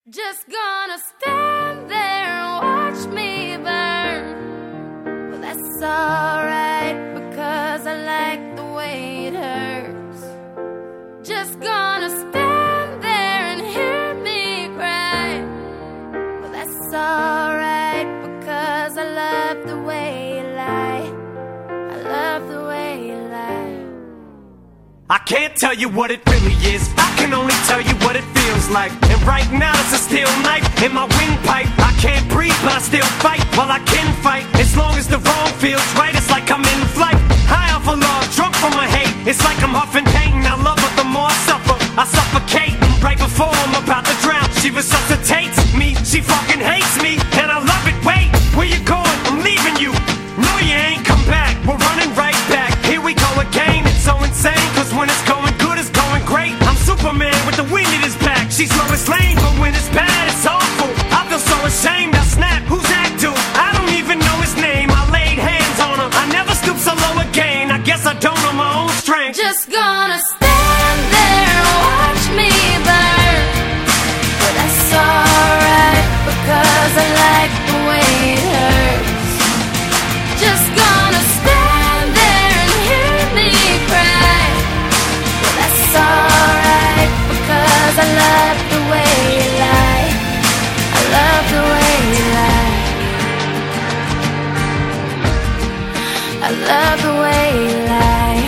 Just gonna stand there and watch me burn. Well, that's alright, because I like the way it hurts. Just gonna stand there and hear me cry. Well, that's alright, because I love the way you lie. I love the way you lie. I can't tell you what it really is, I can only tell you what it feels like. And right now it's a steel knife in my windpipe. I can't breathe but I still fight, while I can fight. As long as the wrong feels right, it's like I'm in flight. High off of love, drunk from my hate, it's like I'm huffing pain. I love her the more I suffer, I suffocate. Right before I'm about to drown, she resuscitates me. She fucking hates me, and I love it. Wait, where you going? I'm leaving you. No, you ain't come back, we're running right back. Here we go again, it's so insane, cause when it's going good, it's going great. I'm Superman with the wind in his back. She's Lois Lane, but when it's bad, it's awful. I feel so ashamed, I snap, who's that dude? I don't even know his name, I laid hands on him. I never stoop so low again, I guess I don't know my own strength. Just gonna stand there and watch me burn. But that's alright, because I like the way it hurts. Just gonna stand there and hear me cry. But that's alright, because I love the way you lie. I love the way you lie. I love the way you lie.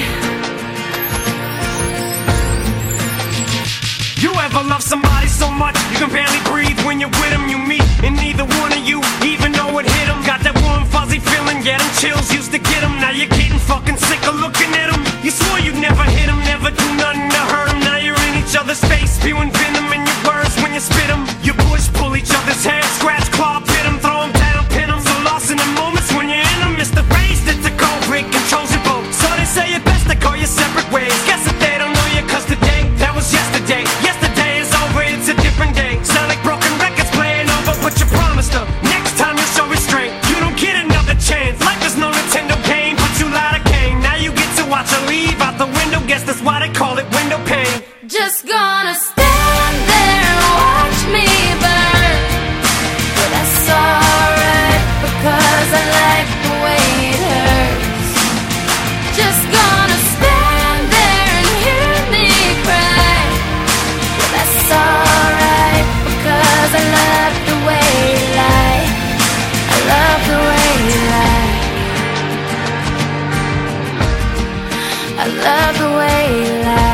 You ever love somebody so much you can barely breathe? When you're with them you meet, and neither one of you even know it hit them. Got that warm fuzzy feeling, yeah, them chills used to get them. Now you're getting fucking sick of looking at them. You swore you'd never hit them, never do nothing to hurt them. Now you're in each other's face, spewing venom in your words when you spit them. You push, pull each other's hair, scratch, claw, pit them, throw them down, pin them. So lost in the moments when you're in them, it's the race that took over, it controls your boat. So they say it best to go your separate ways. Guess that they don't know you, cause today, that was yesterday. Yesterday is over, it's a different day. Sound like broken records playing over, but you promised her next time you'll show restraint. You don't get another chance, life is no Nintendo game, but you lied again. Now you get to watch her leave out the window, guess that's why they call it window pane. Just gonna stand there and watch me burn. But that's alright, because I like the way it hurts. Just gonna stand there and hear me cry. But that's alright, because I love the way you lie. I love the way you lie. I love the way you lie.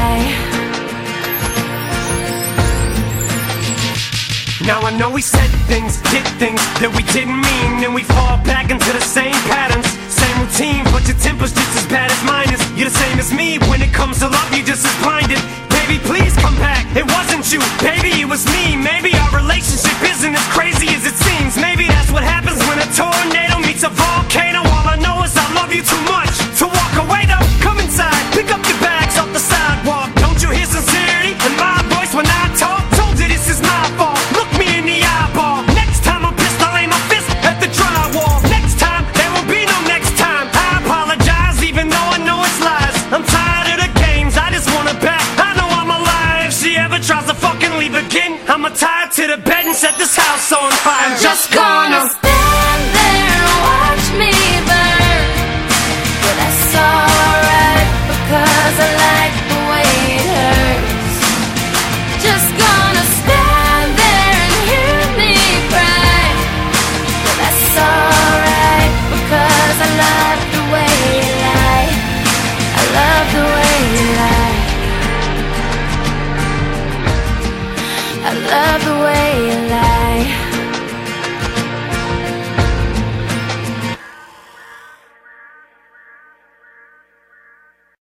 Now I know we said things, did things that we didn't mean, and we fall back into the same patterns, same routine, but your temper's just as bad as mine is. You're the same as me, when it comes to love, you're just as blinded. Baby, please come back, it wasn't you, baby, it was me. Maybe our relationship isn't as crazy as it seems. Maybe that's what happens when a tornado meets a volcano. All I know is I love you too much to walk away though. Come inside, pick up your bags off the sidewalk. Don't you hear sincerity in my voice when I talk? Told you this is my fault, look me in the eyeball. Next time I'm pissed, I'll aim my fist at the drywall. Next time, there will be no next time. I apologize even though I know it's lies. I'm tired of the games, I just want her back. I know I'm alive, if she ever tries to fucking leave again, I'ma tie her to the bed and set this house on fire. I'm just gonna stand there and watch me burn. But that's alright, because I like the way it hurts. Just gonna stand there and hear me cry. But that's alright, because I love the way you lie. I love the way you lie. I love the way you lie.